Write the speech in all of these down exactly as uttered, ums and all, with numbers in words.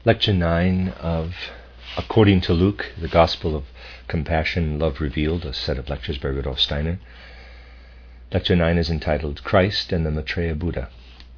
Lecture nine of According to Luke, the Gospel of Compassion, Love Revealed, a set of lectures by Rudolf Steiner. Lecture nine is entitled Christ and the Maitreya Buddha.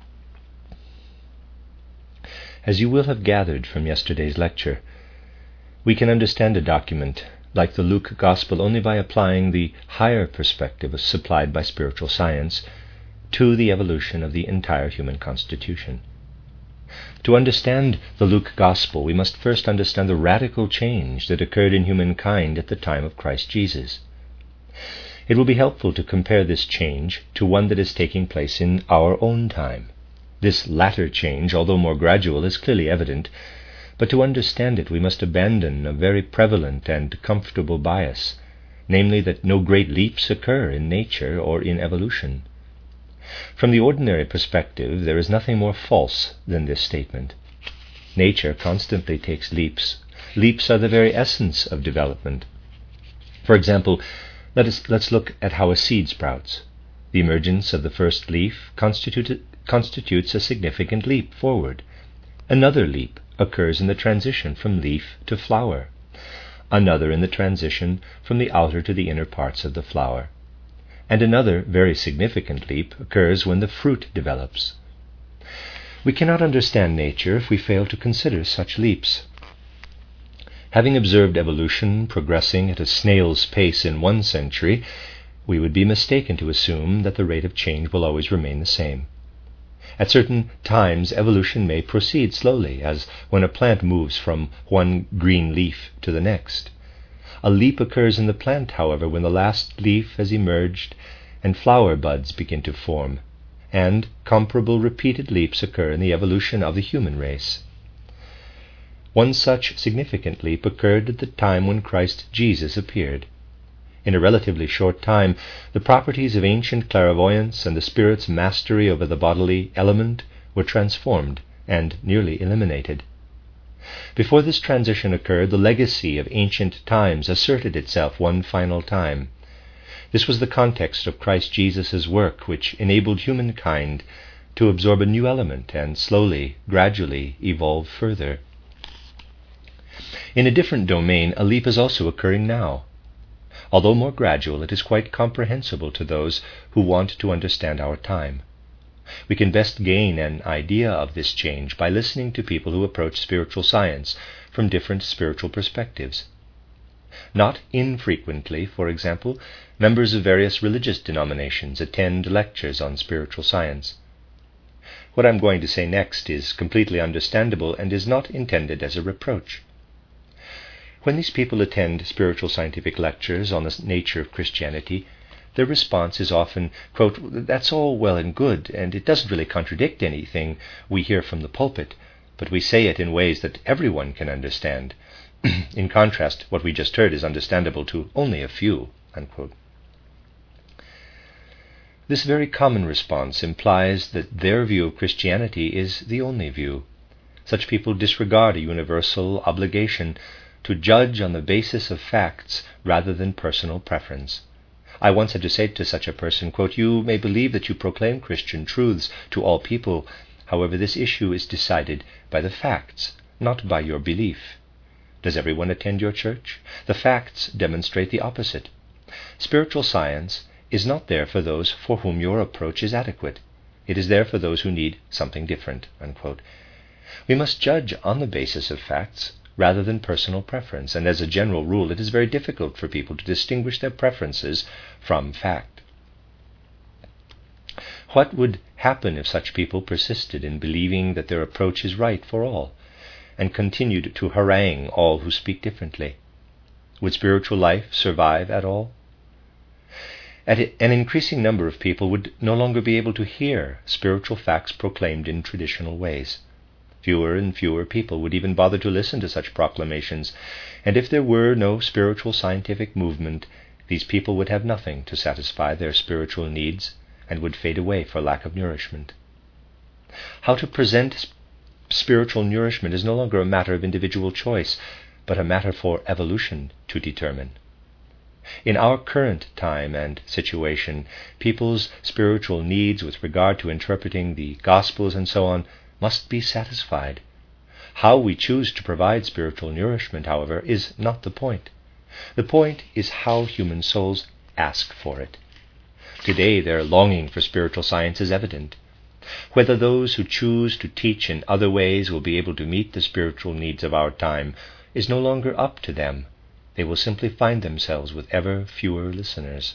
As you will have gathered from yesterday's lecture, we can understand a document like the Luke Gospel only by applying the higher perspective supplied by spiritual science to the evolution of the entire human constitution. To understand the Luke Gospel, we must first understand the radical change that occurred in humankind at the time of Christ Jesus. It will be helpful to compare this change to one that is taking place in our own time. This latter change, although more gradual, is clearly evident, but to understand it we must abandon a very prevalent and comfortable bias, namely that no great leaps occur in nature or in evolution. From the ordinary perspective, there is nothing more false than this statement. Nature constantly takes leaps. Leaps are the very essence of development. For example, let us, let's look at how a seed sprouts. The emergence of the first leaf constitute, constitutes a significant leap forward. Another leap occurs in the transition from leaf to flower. Another in the transition from the outer to the inner parts of the flower. And another very significant leap occurs when the fruit develops. We cannot understand nature if we fail to consider such leaps. Having observed evolution progressing at a snail's pace in one century, we would be mistaken to assume that the rate of change will always remain the same. At certain times, evolution may proceed slowly, as when a plant moves from one green leaf to the next. A leap occurs in the plant, however, when the last leaf has emerged and flower buds begin to form, and comparable repeated leaps occur in the evolution of the human race. One such significant leap occurred at the time when Christ Jesus appeared. In a relatively short time, the properties of ancient clairvoyance and the Spirit's mastery over the bodily element were transformed and nearly eliminated. Before this transition occurred, the legacy of ancient times asserted itself one final time. This was the context of Christ Jesus' work, which enabled humankind to absorb a new element and slowly, gradually evolve further. In a different domain, a leap is also occurring now. Although more gradual, it is quite comprehensible to those who want to understand our time. We can best gain an idea of this change by listening to people who approach spiritual science from different spiritual perspectives. Not infrequently, for example, members of various religious denominations attend lectures on spiritual science. What I'm going to say next is completely understandable and is not intended as a reproach. When these people attend spiritual scientific lectures on the nature of Christianity, their response is often, quote, "That's all well and good, and it doesn't really contradict anything we hear from the pulpit, but we say it in ways that everyone can understand. In contrast, what we just heard is understandable to only a few," unquote. This very common response implies that their view of Christianity is the only view. Such people disregard a universal obligation to judge on the basis of facts rather than personal preference. I once had to say to such a person, quote, "You may believe that you proclaim Christian truths to all people. However, this issue is decided by the facts, not by your belief. Does everyone attend your church? The facts demonstrate the opposite. Spiritual science is not there for those for whom your approach is adequate. It is there for those who need something different," unquote. We must judge on the basis of facts rather than personal preference, and as a general rule it is very difficult for people to distinguish their preferences from fact. What would happen if such people persisted in believing that their approach is right for all, and continued to harangue all who speak differently? Would spiritual life survive at all? An increasing number of people would no longer be able to hear spiritual facts proclaimed in traditional ways. Fewer and fewer people would even bother to listen to such proclamations, and if there were no spiritual scientific movement, these people would have nothing to satisfy their spiritual needs and would fade away for lack of nourishment. How to present sp- spiritual nourishment is no longer a matter of individual choice, but a matter for evolution to determine. In our current time and situation, people's spiritual needs with regard to interpreting the Gospels and so on must be satisfied. How we choose to provide spiritual nourishment, however, is not the point. The point is how human souls ask for it. Today their longing for spiritual science is evident. Whether those who choose to teach in other ways will be able to meet the spiritual needs of our time is no longer up to them. They will simply find themselves with ever fewer listeners.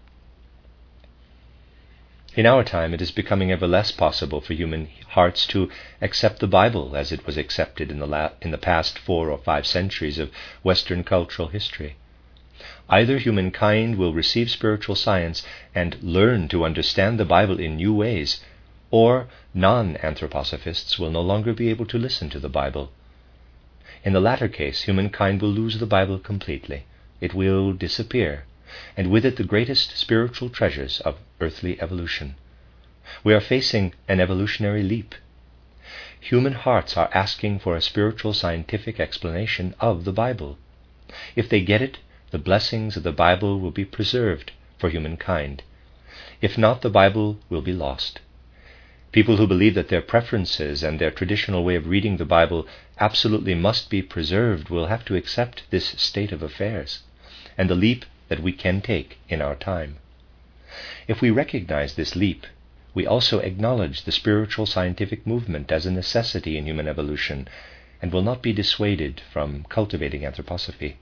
In our time, it is becoming ever less possible for human hearts to accept the Bible as it was accepted in the, la- in the past four or five centuries of Western cultural history. Either humankind will receive spiritual science and learn to understand the Bible in new ways, or non-anthroposophists will no longer be able to listen to the Bible. In the latter case, humankind will lose the Bible completely. It will disappear, and with it the greatest spiritual treasures of earthly evolution. We are facing an evolutionary leap. Human hearts are asking for a spiritual scientific explanation of the Bible. If they get it, the blessings of the Bible will be preserved for humankind. If not, the Bible will be lost. People who believe that their preferences and their traditional way of reading the Bible absolutely must be preserved will have to accept this state of affairs and the leap that we can take in our time. If we recognize this leap, we also acknowledge the spiritual scientific movement as a necessity in human evolution and will not be dissuaded from cultivating anthroposophy.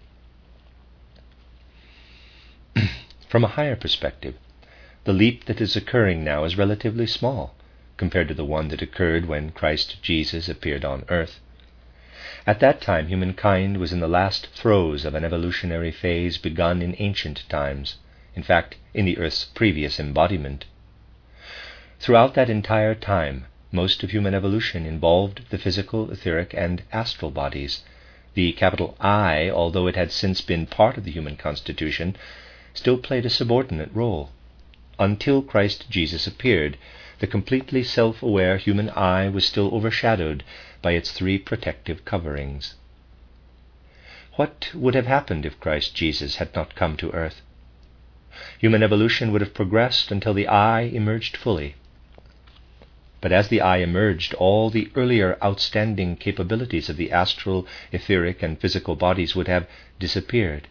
From a higher perspective, the leap that is occurring now is relatively small compared to the one that occurred when Christ Jesus appeared on earth. At that time, humankind was in the last throes of an evolutionary phase begun in ancient times, in fact, in the earth's previous embodiment. Throughout that entire time, most of human evolution involved the physical, etheric, and astral bodies. The capital I, although it had since been part of the human constitution, still played a subordinate role. Until Christ Jesus appeared, the completely self-aware human I was still overshadowed by its three protective coverings. What would have happened if Christ Jesus had not come to earth? Human evolution would have progressed until the I emerged fully. But as the I emerged, all the earlier outstanding capabilities of the astral, etheric, and physical bodies would have disappeared.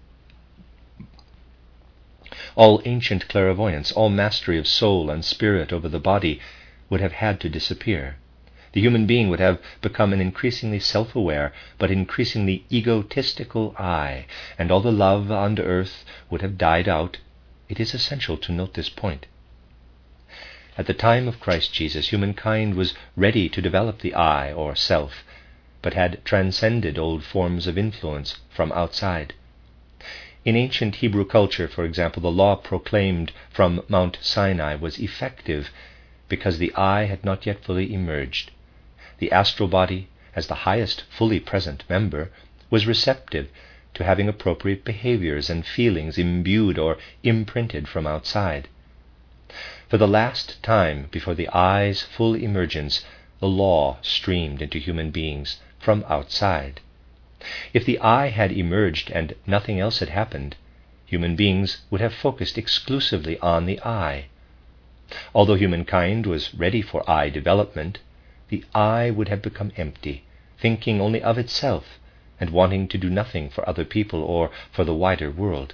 All ancient clairvoyance, all mastery of soul and spirit over the body would have had to disappear. The human being would have become an increasingly self-aware but increasingly egotistical I, and all the love on earth would have died out. It is essential to note this point. At the time of Christ Jesus, humankind was ready to develop the I, or self, but had transcended old forms of influence from outside. In ancient Hebrew culture, for example, the law proclaimed from Mount Sinai was effective because the I had not yet fully emerged. The astral body, as the highest fully present member, was receptive to having appropriate behaviors and feelings imbued or imprinted from outside. For the last time before the I's full emergence, the law streamed into human beings from outside. If the I had emerged and nothing else had happened, human beings would have focused exclusively on the I. Although humankind was ready for I development, the I would have become empty, thinking only of itself and wanting to do nothing for other people or for the wider world.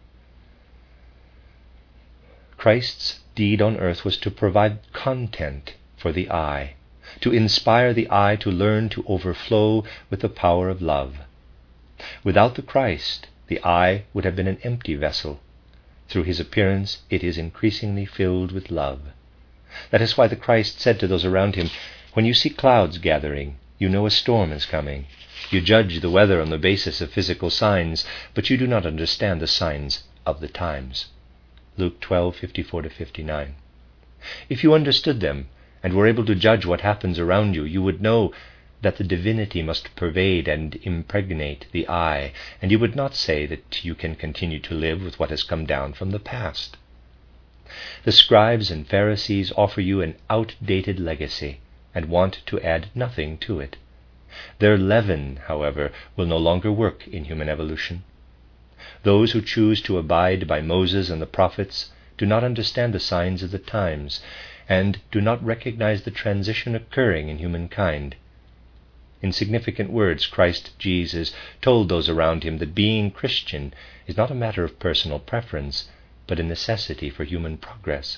Christ's deed on earth was to provide content for the I, to inspire the I to learn to overflow with the power of love. Without the Christ, the I would have been an empty vessel. Through his appearance, it is increasingly filled with love. That is why the Christ said to those around him, "When you see clouds gathering, you know a storm is coming. You judge the weather on the basis of physical signs, but you do not understand the signs of the times." Luke twelve fifty-four to fifty-nine. If you understood them and were able to judge what happens around you, you would know that the divinity must pervade and impregnate the I, and you would not say that you can continue to live with what has come down from the past. The scribes and Pharisees offer you an outdated legacy and want to add nothing to it. Their leaven, however, will no longer work in human evolution. Those who choose to abide by Moses and the prophets do not understand the signs of the times and do not recognize the transition occurring in humankind. In significant words, Christ Jesus told those around him that being Christian is not a matter of personal preference, but a necessity for human progress.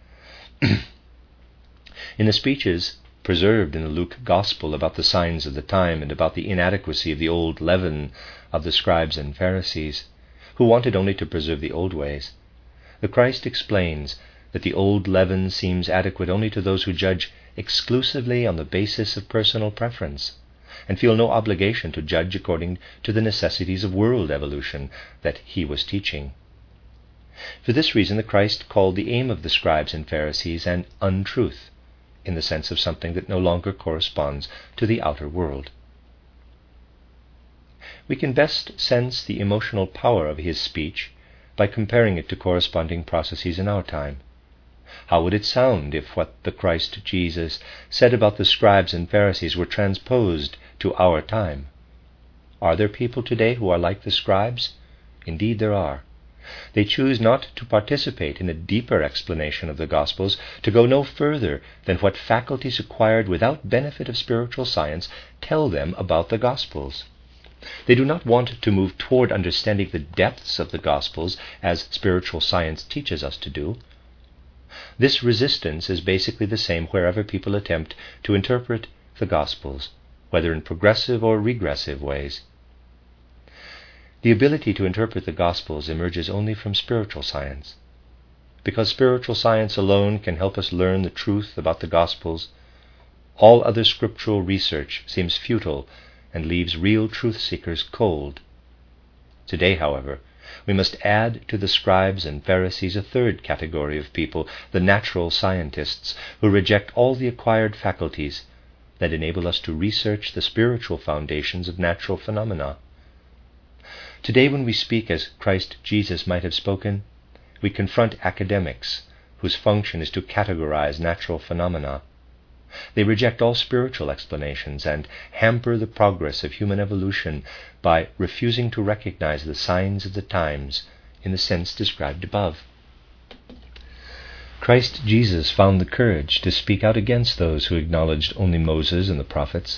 In the speeches preserved in the Luke Gospel about the signs of the time and about the inadequacy of the old leaven of the scribes and Pharisees, who wanted only to preserve the old ways, the Christ explains that the old leaven seems adequate only to those who judge exclusively on the basis of personal preference and feel no obligation to judge according to the necessities of world evolution that he was teaching. For this reason, the Christ called the aim of the scribes and Pharisees an untruth, in the sense of something that no longer corresponds to the outer world. We can best sense the emotional power of his speech by comparing it to corresponding processes in our time. How would it sound if what the Christ Jesus said about the scribes and Pharisees were transposed to our time? Are there people today who are like the scribes? Indeed there are. They choose not to participate in a deeper explanation of the Gospels, to go no further than what faculties acquired without benefit of spiritual science tell them about the Gospels. They do not want to move toward understanding the depths of the Gospels as spiritual science teaches us to do. This resistance is basically the same wherever people attempt to interpret the Gospels, whether in progressive or regressive ways. The ability to interpret the Gospels emerges only from spiritual science. Because spiritual science alone can help us learn the truth about the Gospels, all other scriptural research seems futile and leaves real truth seekers cold. Today, however, we must add to the scribes and Pharisees a third category of people, the natural scientists, who reject all the acquired faculties that enable us to research the spiritual foundations of natural phenomena. Today, when we speak as Christ Jesus might have spoken, we confront academics whose function is to categorize natural phenomena. They reject all spiritual explanations and hamper the progress of human evolution by refusing to recognize the signs of the times in the sense described above. Christ Jesus found the courage to speak out against those who acknowledged only Moses and the prophets.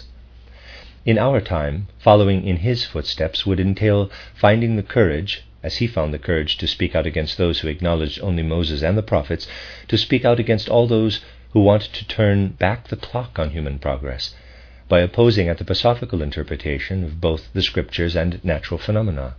In our time, following in his footsteps would entail finding the courage, as he found the courage to speak out against those who acknowledged only Moses and the prophets, to speak out against all those who want to turn back the clock on human progress by opposing anthroposophical interpretation of both the scriptures and natural phenomena.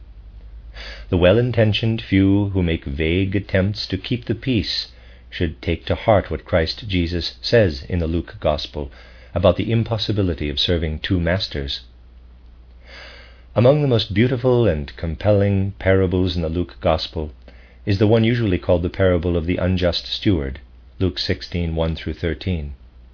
The well-intentioned few who make vague attempts to keep the peace should take to heart what Christ Jesus says in the Luke Gospel about the impossibility of serving two masters. Among the most beautiful and compelling parables in the Luke Gospel is the one usually called the parable of the unjust steward, Luke sixteen, one through thirteen.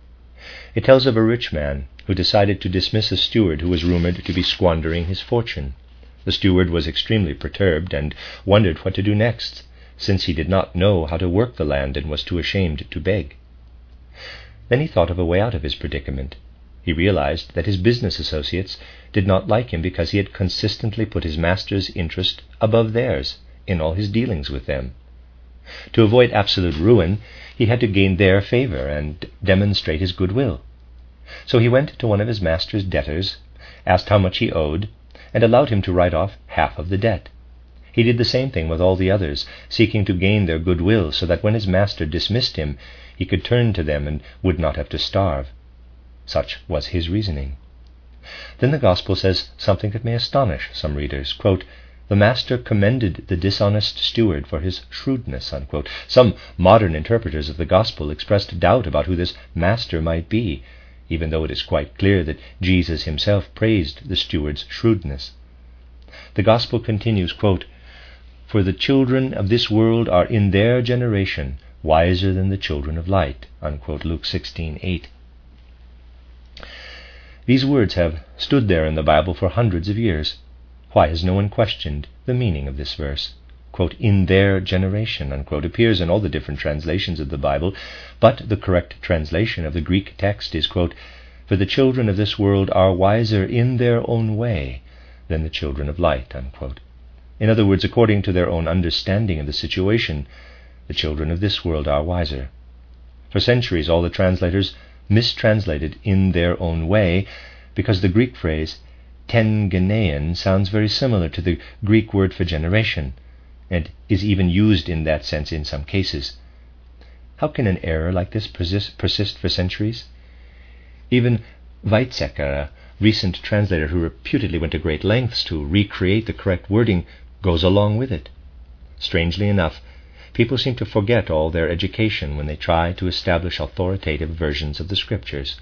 It tells of a rich man who decided to dismiss a steward who was rumored to be squandering his fortune. The steward was extremely perturbed and wondered what to do next, since he did not know how to work the land and was too ashamed to beg. Then he thought of a way out of his predicament. He realized that his business associates did not like him because he had consistently put his master's interest above theirs in all his dealings with them. To avoid absolute ruin, he had to gain their favor and demonstrate his goodwill. So he went to one of his master's debtors, asked how much he owed, and allowed him to write off half of the debt. He did the same thing with all the others, seeking to gain their goodwill so that when his master dismissed him, he could turn to them and would not have to starve. Such was his reasoning. Then the Gospel says something that may astonish some readers. Quote, "The master commended the dishonest steward for his shrewdness." Unquote. Some modern interpreters of the Gospel expressed doubt about who this master might be, even though it is quite clear that Jesus himself praised the steward's shrewdness. The Gospel continues, quote, "For the children of this world are in their generation wiser than the children of light." Unquote. Luke sixteen, eight. These words have stood there in the Bible for hundreds of years. Why has no one questioned the meaning of this verse? Quote, "in their generation," unquote, appears in all the different translations of the Bible, but the correct translation of the Greek text is, quote, "For the children of this world are wiser in their own way than the children of light." Unquote. In other words, according to their own understanding of the situation, the children of this world are wiser. For centuries, all the translators mistranslated "in their own way," because the Greek phrase ten genean sounds very similar to the Greek word for generation, and is even used in that sense in some cases. How can an error like this persist, persist for centuries? Even Weizsäcker, a recent translator who reputedly went to great lengths to recreate the correct wording, goes along with it. Strangely enough, people seem to forget all their education when they try to establish authoritative versions of the Scriptures.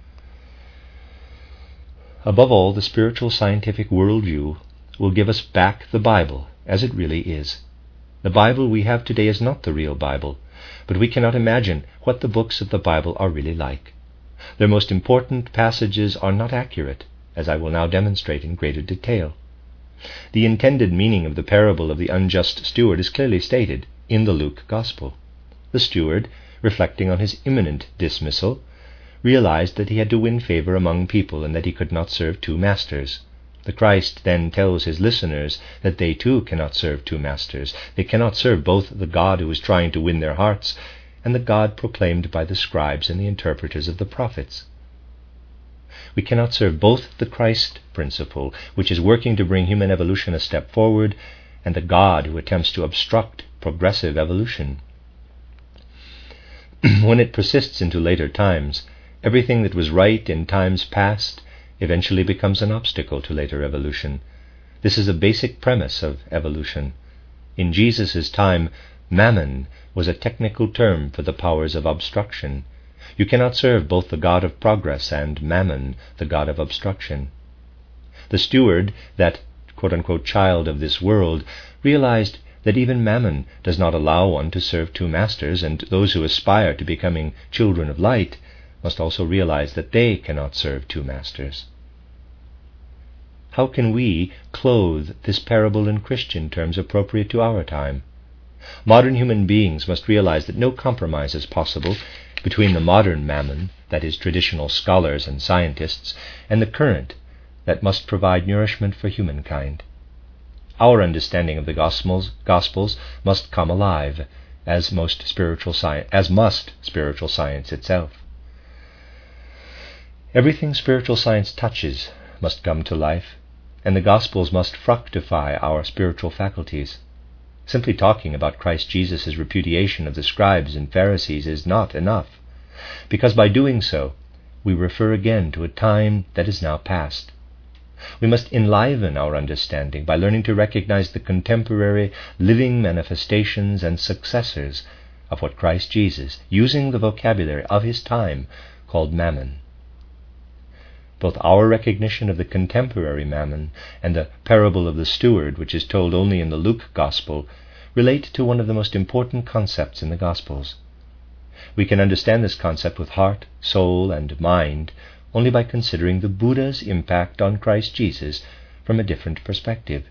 Above all, the spiritual scientific worldview will give us back the Bible as it really is. The Bible we have today is not the real Bible, but we cannot imagine what the books of the Bible are really like. Their most important passages are not accurate, as I will now demonstrate in greater detail. The intended meaning of the parable of the unjust steward is clearly stated in the Luke Gospel. The steward, reflecting on his imminent dismissal, realized that he had to win favor among people and that he could not serve two masters. The Christ then tells his listeners that they too cannot serve two masters. They cannot serve both the God who is trying to win their hearts and the God proclaimed by the scribes and the interpreters of the prophets. We cannot serve both the Christ principle, which is working to bring human evolution a step forward, and the God who attempts to obstruct progressive evolution. When it persists into later times, everything that was right in times past eventually becomes an obstacle to later evolution. This is a basic premise of evolution. In Jesus' time, mammon was a technical term for the powers of obstruction. You cannot serve both the God of progress and mammon, the God of obstruction. The steward, that quote-unquote child of this world, realized that even mammon does not allow one to serve two masters, and those who aspire to becoming children of light must also realize that they cannot serve two masters. How can we clothe this parable in Christian terms appropriate to our time? Modern human beings must realize that no compromise is possible between the modern mammon, that is, traditional scholars and scientists, and the current that must provide nourishment for humankind. Our understanding of the Gospels, Gospels must come alive, as most spiritual science, as must spiritual science itself. Everything spiritual science touches must come to life, and the Gospels must fructify our spiritual faculties. Simply talking about Christ Jesus' repudiation of the scribes and Pharisees is not enough, because by doing so, we refer again to a time that is now past. We must enliven our understanding by learning to recognize the contemporary living manifestations and successors of what Christ Jesus, using the vocabulary of his time, called mammon. Both our recognition of the contemporary mammon and the parable of the steward, which is told only in the Luke Gospel, relate to one of the most important concepts in the Gospels. We can understand this concept with heart, soul, and mind only by considering the Buddha's impact on Christ Jesus from a different perspective.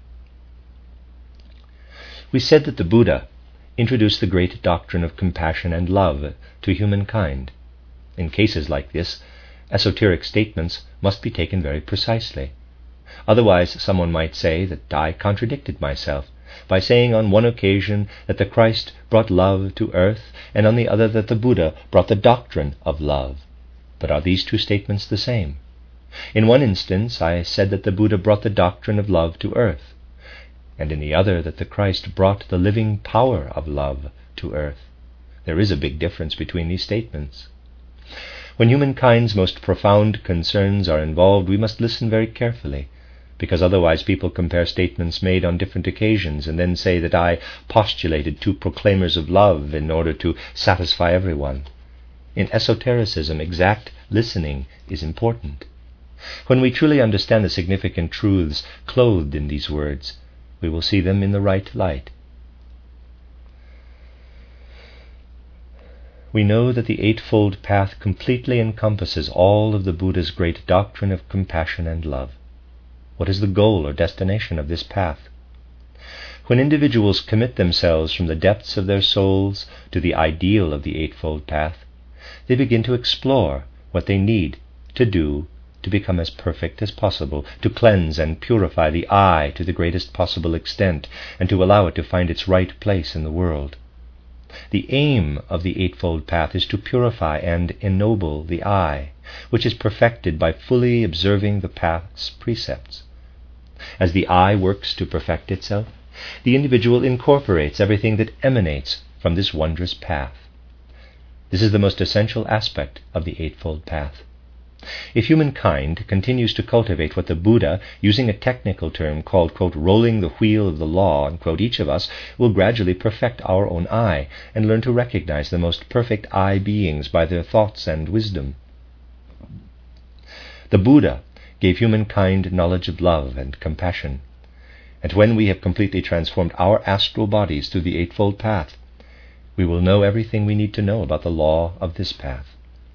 We said that the Buddha introduced the great doctrine of compassion and love to humankind. In cases like this, esoteric statements must be taken very precisely. Otherwise, someone might say that I contradicted myself by saying on one occasion that the Christ brought love to earth, and on the other that the Buddha brought the doctrine of love. But are these two statements the same? In one instance, I said that the Buddha brought the doctrine of love to earth, and in the other that the Christ brought the living power of love to earth. There is a big difference between these statements. When humankind's most profound concerns are involved, we must listen very carefully, because otherwise people compare statements made on different occasions and then say that I postulated two proclaimers of love in order to satisfy everyone. In esotericism, exact listening is important. When we truly understand the significant truths clothed in these words, we will see them in the right light. We know that the Eightfold Path completely encompasses all of the Buddha's great doctrine of compassion and love. What is the goal or destination of this path? When individuals commit themselves from the depths of their souls to the ideal of the Eightfold Path, they begin to explore what they need to do to become as perfect as possible, to cleanse and purify the I to the greatest possible extent, and to allow it to find its right place in the world. The aim of the Eightfold Path is to purify and ennoble the eye, which is perfected by fully observing the Path's precepts. As the eye works to perfect itself, the individual incorporates everything that emanates from this wondrous path. This is the most essential aspect of the Eightfold Path. If humankind continues to cultivate what the Buddha, using a technical term called, quote, rolling the wheel of the law, unquote, each of us will gradually perfect our own eye and learn to recognize the most perfect eye beings by their thoughts and wisdom. The Buddha gave humankind knowledge of love and compassion, and when we have completely transformed our astral bodies through the Eightfold Path, we will know everything we need to know about the law of this path.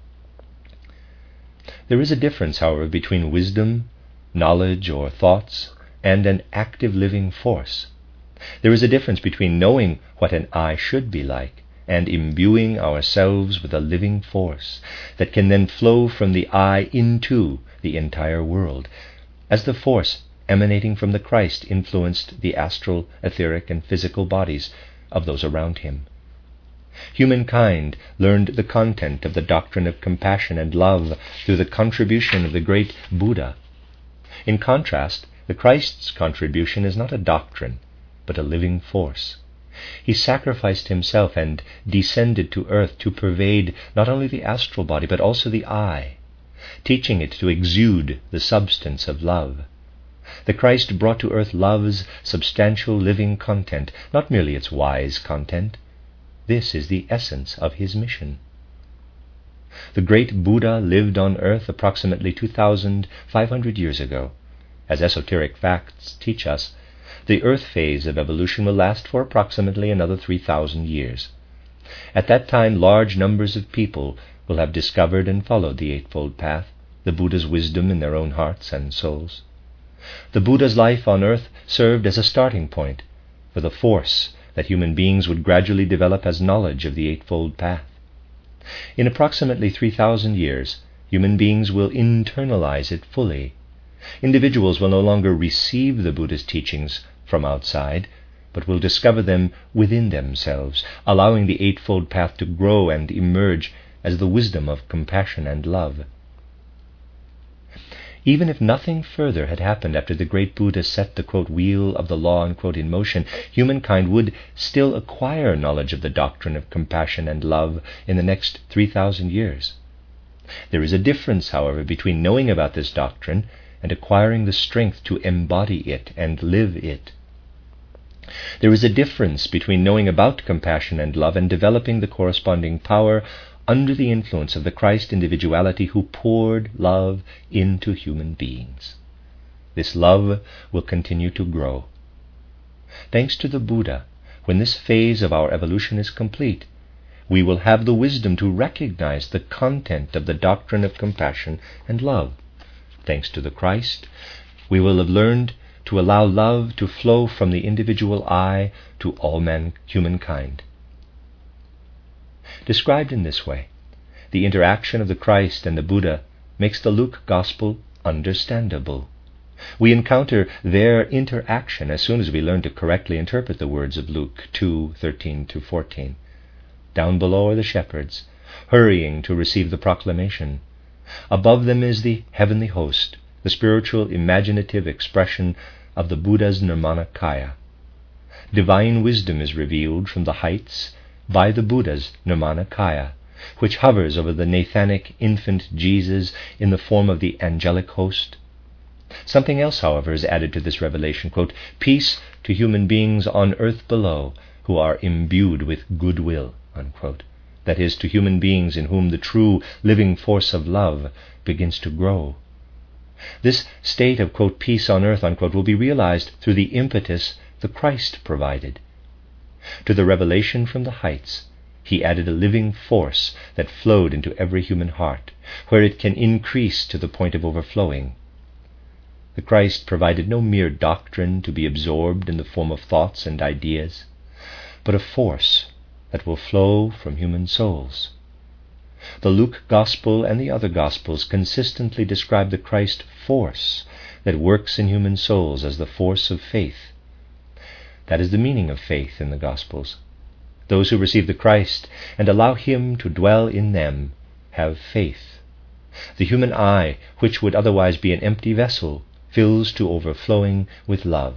There is a difference, however, between wisdom, knowledge, or thoughts, and an active living force. There is a difference between knowing what an eye should be like and imbuing ourselves with a living force that can then flow from the eye into the entire world, as the force emanating from the Christ influenced the astral, etheric, and physical bodies of those around him. Humankind learned the content of the doctrine of compassion and love through the contribution of the great Buddha. In contrast, the Christ's contribution is not a doctrine, but a living force. He sacrificed himself and descended to earth to pervade not only the astral body, but also the eye, teaching it to exude the substance of love. The Christ brought to earth love's substantial living content, not merely its wise content. This is the essence of his mission. The great Buddha lived on earth approximately two thousand five hundred years ago. As esoteric facts teach us, the earth phase of evolution will last for approximately another three thousand years. At that time, large numbers of people will have discovered and followed the Eightfold Path, the Buddha's wisdom in their own hearts and souls. The Buddha's life on earth served as a starting point for the force that human beings would gradually develop as knowledge of the Eightfold Path. In approximately three thousand years, human beings will internalize it fully. Individuals will no longer receive the Buddha's teachings from outside, but will discover them within themselves, allowing the Eightfold Path to grow and emerge as the wisdom of compassion and love. Even if nothing further had happened after the great Buddha set the, quote, wheel of the law, unquote, in motion, humankind would still acquire knowledge of the doctrine of compassion and love in the next three thousand years. There is a difference, however, between knowing about this doctrine and acquiring the strength to embody it and live it. There is a difference between knowing about compassion and love and developing the corresponding power under the influence of the Christ individuality who poured love into human beings. This love will continue to grow. Thanks to the Buddha, when this phase of our evolution is complete, we will have the wisdom to recognize the content of the doctrine of compassion and love. Thanks to the Christ, we will have learned to allow love to flow from the individual I to all man, humankind. Described in this way, the interaction of the Christ and the Buddha makes the Luke Gospel understandable. We encounter their interaction as soon as we learn to correctly interpret the words of Luke two thirteen to fourteen. Down below are the shepherds, hurrying to receive the proclamation. Above them is the heavenly host, the spiritual imaginative expression of the Buddha's Nirmanakaya. Divine wisdom is revealed from the heights by the Buddha's Nirmanakaya, which hovers over the Nathanic infant Jesus in the form of the angelic host. Something else, however, is added to this revelation, quote, peace to human beings on earth below who are imbued with goodwill, unquote. That is, to human beings in whom the true living force of love begins to grow. This state of, quote, peace on earth, unquote, will be realized through the impetus the Christ provided. To the revelation from the heights, he added a living force that flowed into every human heart, where it can increase to the point of overflowing. The Christ provided no mere doctrine to be absorbed in the form of thoughts and ideas, but a force that will flow from human souls. The Luke Gospel and the other Gospels consistently describe the Christ force that works in human souls as the force of faith. That is the meaning of faith in the Gospels. Those who receive the Christ and allow him to dwell in them have faith. The human eye, which would otherwise be an empty vessel, fills to overflowing with love.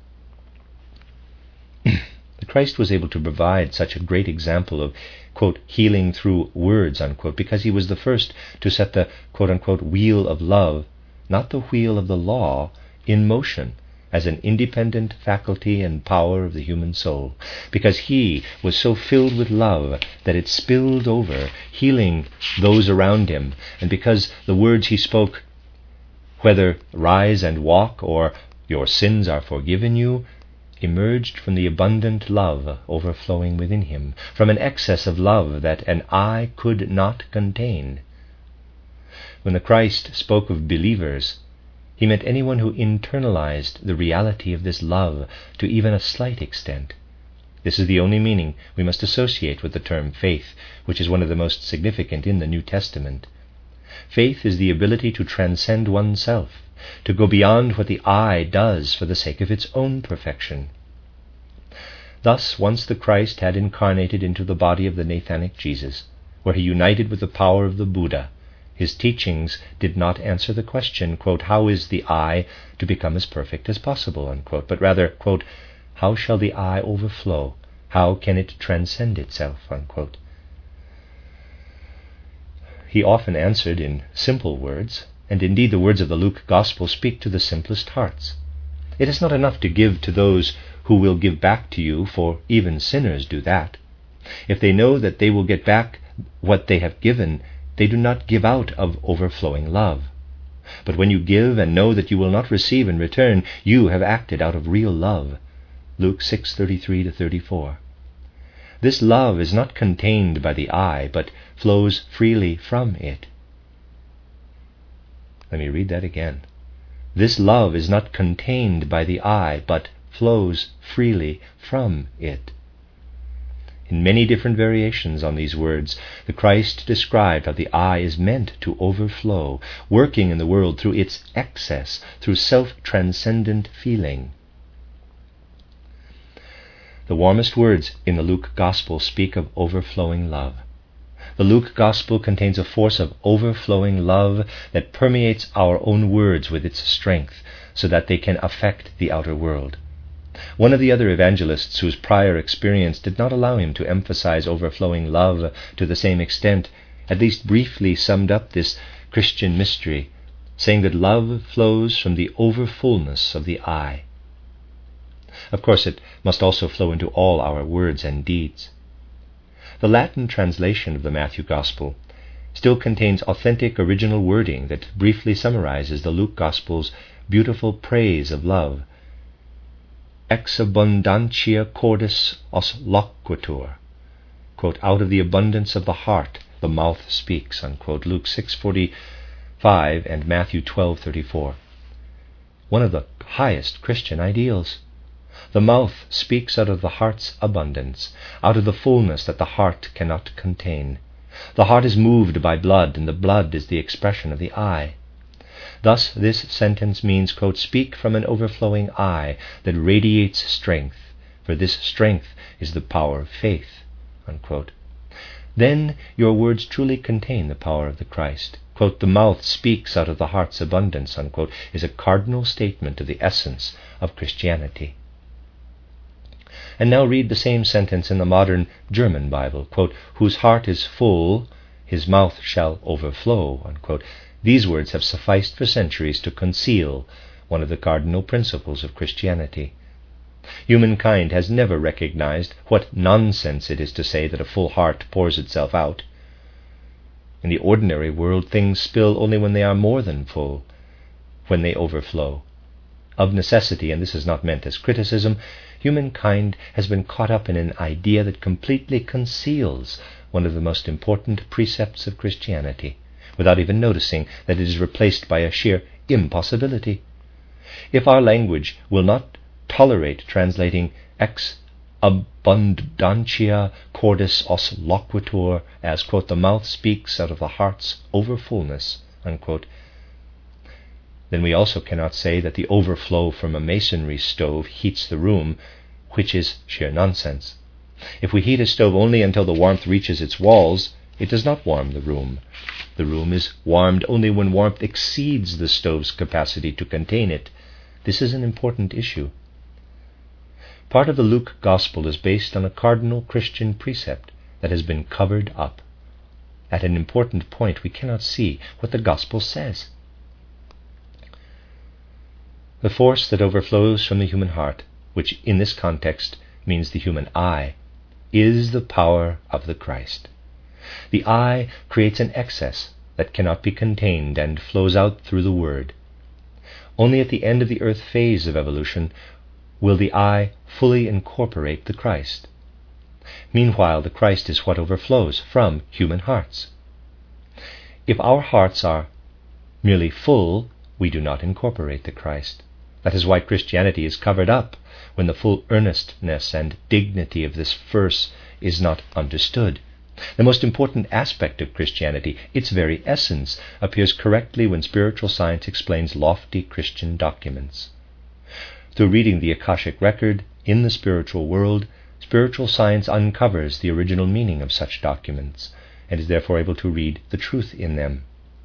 The Christ was able to provide such a great example of, quote, healing through words, unquote, because he was the first to set the, quote, unquote, wheel of love, not the wheel of the law, in motion as an independent faculty and power of the human soul, because he was so filled with love that it spilled over, healing those around him, and because the words he spoke, whether rise and walk or your sins are forgiven you, emerged from the abundant love overflowing within him, from an excess of love that an eye could not contain. When the Christ spoke of believers, he meant anyone who internalized the reality of this love to even a slight extent. This is the only meaning we must associate with the term faith, which is one of the most significant in the New Testament. Faith is the ability to transcend oneself, to go beyond what the eye does for the sake of its own perfection. Thus, once the Christ had incarnated into the body of the Nathanic Jesus, where he united with the power of the Buddha, his teachings did not answer the question, quote, how is the eye to become as perfect as possible, unquote, but rather, quote, how shall the eye overflow? How can it transcend itself, unquote. He often answered in simple words, and indeed the words of the Luke Gospel speak to the simplest hearts. It is not enough to give to those who will give back to you, for even sinners do that. If they know that they will get back what they have given, they do not give out of overflowing love. But when you give and know that you will not receive in return, you have acted out of real love. Luke six thirty-three to thirty-four. This love is not contained by the eye, but flows freely from it. Let me read that again. This love is not contained by the eye, but flows freely from it. In many different variations on these words, the Christ described how the eye is meant to overflow, working in the world through its excess, through self-transcendent feeling. The warmest words in the Luke Gospel speak of overflowing love. The Luke Gospel contains a force of overflowing love that permeates our own words with its strength, so that they can affect the outer world. One of the other evangelists whose prior experience did not allow him to emphasize overflowing love to the same extent, at least briefly summed up this Christian mystery, saying that love flows from the overfullness of the eye. Of course, it must also flow into all our words and deeds. The Latin translation of the Matthew Gospel still contains authentic original wording that briefly summarizes the Luke Gospel's beautiful praise of love. Ex abundantia cordis os loquitur. Quote, out of the abundance of the heart the mouth speaks, unquote. Luke six forty-five and Matthew twelve thirty-four. One of the highest Christian ideals. The mouth speaks out of the heart's abundance, out of the fullness that the heart cannot contain. The heart is moved by blood, and the blood is the expression of the eye. Thus this sentence means, quote, speak from an overflowing eye that radiates strength, for this strength is the power of faith, unquote. Then your words truly contain the power of the Christ. Quote, the mouth speaks out of the heart's abundance, unquote, is a cardinal statement of the essence of Christianity. And now read the same sentence in the modern German Bible, quote, whose heart is full, his mouth shall overflow, unquote. These words have sufficed for centuries to conceal one of the cardinal principles of Christianity. Humankind has never recognized what nonsense it is to say that a full heart pours itself out. In the ordinary world, things spill only when they are more than full, when they overflow. Of necessity, and this is not meant as criticism, humankind has been caught up in an idea that completely conceals one of the most important precepts of Christianity, without even noticing that it is replaced by a sheer impossibility. If our language will not tolerate translating ex abundantia cordis os loquitur as, quote, the mouth speaks out of the heart's overfullness, unquote, then we also cannot say that the overflow from a masonry stove heats the room, which is sheer nonsense. If we heat a stove only until the warmth reaches its walls, it does not warm the room. The room is warmed only when warmth exceeds the stove's capacity to contain it. This is an important issue. Part of the Luke Gospel is based on a cardinal Christian precept that has been covered up. At an important point, we cannot see what the Gospel says. The force that overflows from the human heart, which in this context means the human eye, is the power of the Christ. The eye creates an excess that cannot be contained and flows out through the Word. Only at the end of the earth phase of evolution will the eye fully incorporate the Christ. Meanwhile, the Christ is what overflows from human hearts. If our hearts are merely full, we do not incorporate the Christ. That is why Christianity is covered up when the full earnestness and dignity of this verse is not understood. The most important aspect of Christianity, its very essence, appears correctly when spiritual science explains lofty Christian documents. Through reading the Akashic record in the spiritual world, spiritual science uncovers the original meaning of such documents and is therefore able to read the truth in them.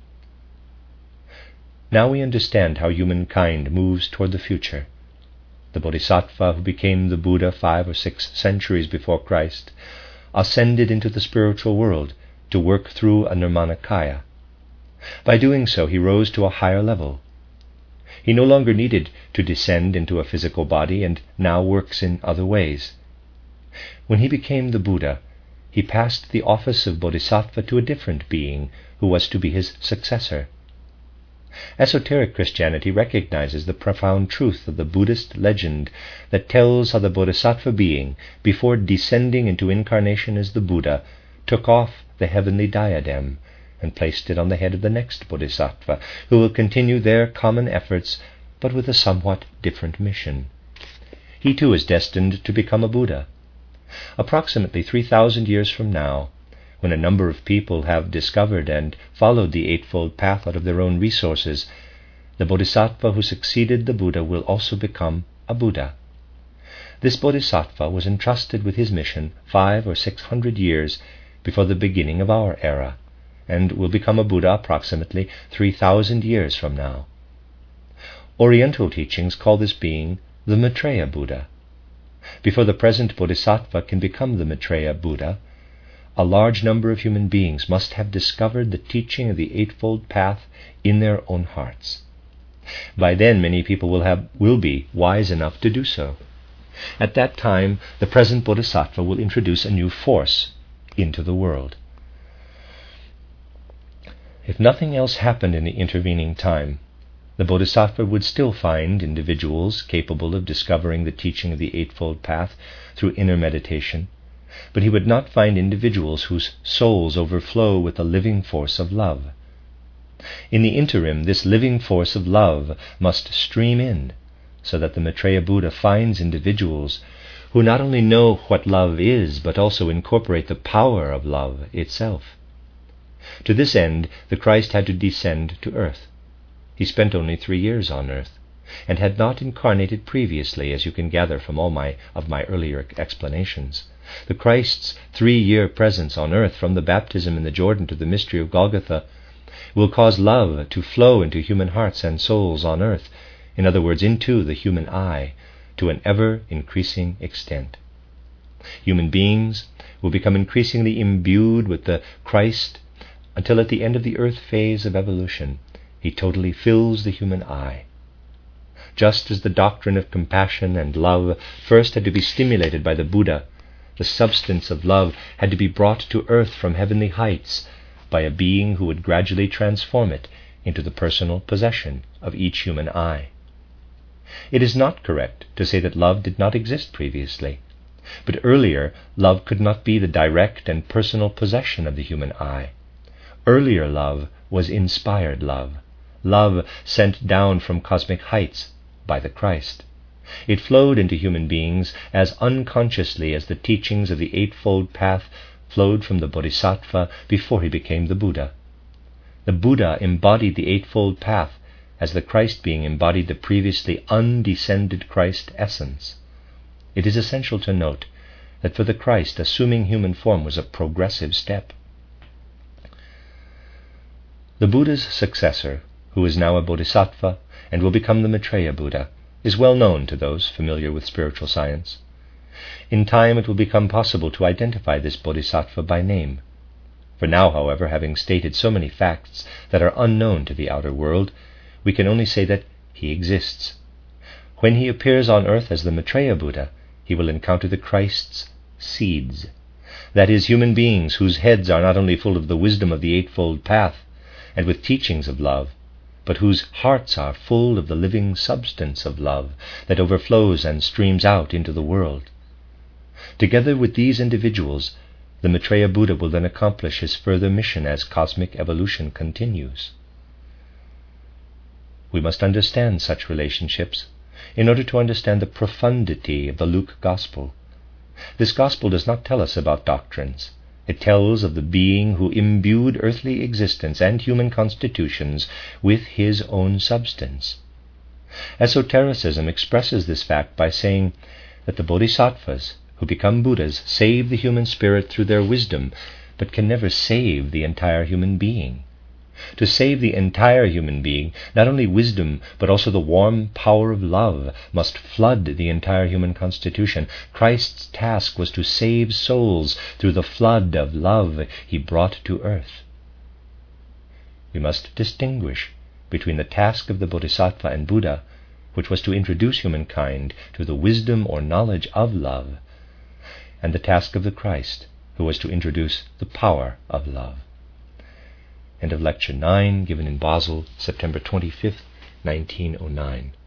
Now we understand how humankind moves toward the future. The Bodhisattva who became the Buddha five or six centuries before Christ ascended into the spiritual world to work through a Nirmanakaya. By doing so, he rose to a higher level. He no longer needed to descend into a physical body and now works in other ways. When he became the Buddha, he passed the office of Bodhisattva to a different being who was to be his successor. Esoteric Christianity recognizes the profound truth of the Buddhist legend that tells how the Bodhisattva being, before descending into incarnation as the Buddha, took off the heavenly diadem and placed it on the head of the next Bodhisattva, who will continue their common efforts, but with a somewhat different mission. He too is destined to become a Buddha. Approximately three thousand years from now, when a number of people have discovered and followed the Eightfold Path out of their own resources, the Bodhisattva who succeeded the Buddha will also become a Buddha. This Bodhisattva was entrusted with his mission five or six hundred years before the beginning of our era, and will become a Buddha approximately three thousand years from now. Oriental teachings call this being the Maitreya Buddha. Before the present Bodhisattva can become the Maitreya Buddha, a large number of human beings must have discovered the teaching of the Eightfold Path in their own hearts. By then, many people will have will be wise enough to do so. At that time, the present Bodhisattva will introduce a new force into the world. If nothing else happened in the intervening time, the Bodhisattva would still find individuals capable of discovering the teaching of the Eightfold Path through inner meditation, but he would not find individuals whose souls overflow with the living force of love. In the interim, this living force of love must stream in, so that the Maitreya Buddha finds individuals who not only know what love is, but also incorporate the power of love itself. To this end, the Christ had to descend to earth. He spent only three years on earth, and had not incarnated previously, as you can gather from all my of my earlier explanations. The Christ's three-year presence on earth, from the baptism in the Jordan to the mystery of Golgotha, will cause love to flow into human hearts and souls on earth, in other words, into the human eye, to an ever-increasing extent. Human beings will become increasingly imbued with the Christ until at the end of the earth phase of evolution, he totally fills the human eye. Just as the doctrine of compassion and love first had to be stimulated by the Buddha, the substance of love had to be brought to earth from heavenly heights by a being who would gradually transform it into the personal possession of each human eye. It is not correct to say that love did not exist previously, but earlier love could not be the direct and personal possession of the human eye. Earlier love was inspired love, love sent down from cosmic heights by the Christ. It flowed into human beings as unconsciously as the teachings of the Eightfold Path flowed from the Bodhisattva before he became the Buddha. The Buddha embodied the Eightfold Path as the Christ being embodied the previously undescended Christ essence. It is essential to note that for the Christ, assuming human form was a progressive step. The Buddha's successor, who is now a bodhisattva and will become the Maitreya Buddha, is well known to those familiar with spiritual science. In time it will become possible to identify this bodhisattva by name. For now, however, having stated so many facts that are unknown to the outer world, we can only say that he exists. When he appears on earth as the Maitreya Buddha, he will encounter the Christ's seeds, that is, human beings whose heads are not only full of the wisdom of the Eightfold Path and with teachings of love, but whose hearts are full of the living substance of love that overflows and streams out into the world. Together with these individuals, the Maitreya Buddha will then accomplish his further mission as cosmic evolution continues. We must understand such relationships in order to understand the profundity of the Luke Gospel. This Gospel does not tell us about doctrines. It tells of the being who imbued earthly existence and human constitutions with his own substance. Esotericism expresses this fact by saying that the bodhisattvas who become Buddhas save the human spirit through their wisdom, but can never save the entire human being. To save the entire human being, not only wisdom, but also the warm power of love must flood the entire human constitution. Christ's task was to save souls through the flood of love he brought to earth. We must distinguish between the task of the Bodhisattva and Buddha, which was to introduce humankind to the wisdom or knowledge of love, and the task of the Christ, who was to introduce the power of love. End of Lecture nine, given in Basel, September twenty-fifth, nineteen oh nine.